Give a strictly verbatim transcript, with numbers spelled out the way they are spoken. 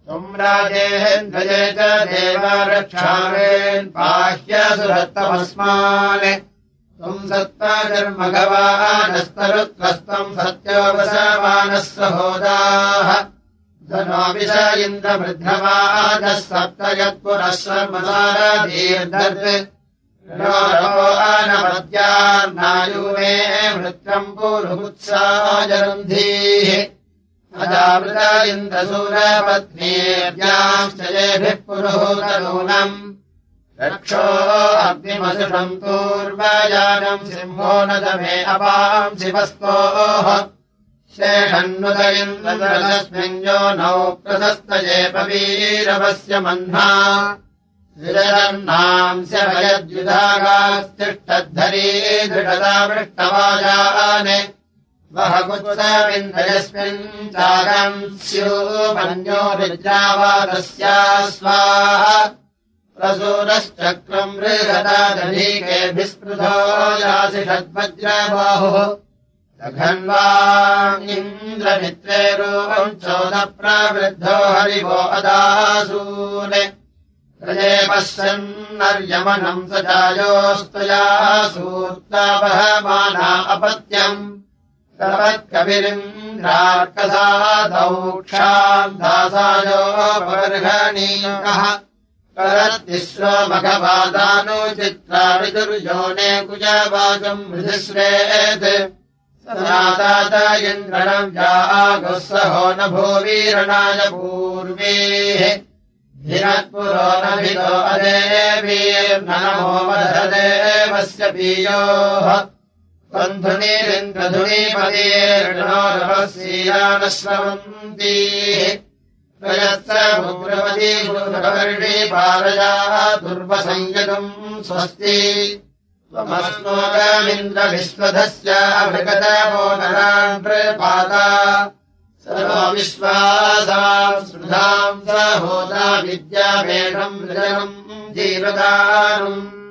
त्वम् राजेन्द्रये च देव रक्षामेन् पाह्य सुरत्तमस्मान् त्वम् सत्त्वाजर्मघवानस्तरुत्वस्तम् सत्योपसमानः सहोदाः धनोऽपि स इन्द्रवृद्धवादः सप्त यत्पुरः सर्वसारधीर्दत् ो अनवद्यार्नायुमे वृत्रम् पूर्वुत्साजरुन्धीः अजावृत इन्द्रसूरपत्नीर्याश्च येभिः पुरोहूतनूनम् रक्षो अग्निमसुषम् पूर्वयानम् सिंहो न दमे अपाम् शिवस्तोः शेषन्नुत इन्द्रस्मिन् यो नौ प्रशस्तये पवीरवस्य मह्ना विरन्नांस्य भयद्युधागास्तिष्ठद्धरी दृढतावृष्टवाजाने वहकुत्सविन्द्रयस्मिन् चारम् स्यूपन्यो विद्रावादस्या स्वाहा प्रसूरश्चक्रम् बृहदादधीकेऽभिस्पृधो यासि षड्वज्रबाहुः दघन्वा इन्द्रमित्रे रूपम् चोदप्रवृद्धो हरिवो अदासूने प्रजे पश्यन्नर्यमनम् स जायोस्तया सूर्तावहमाना अपत्यम् तवत्कविरिन्द्रार्कसादौक्षाम् दासायोपबर्हणीयः करत्तिश्रो मघवादानुचित्रा विदुर्योने कुजवाचम् मृधिश्रेत् सदातात इन्द्रणम् जागुः सहो न भूवीरणाय पूर्वीः धिरत्पुरो न भितो अदेवीर्नमो वधदेवस्य पीयोः बन्धुनीरिन्द्रधुनीपदीर्णोरवस्यीया न श्रवन्तीः प्रयत्र भूप्रवती भूर्वर्षी पारया दुर्वसंयतुम् स्वस्ति त्वमस्मोगमिन्द्रविश्वधस्य भृगतमो नरान् प्रपाता सर्वो विश्वासाम् स्मृधाम् स होता विद्याभेषम् मृजनम् जीवदानम्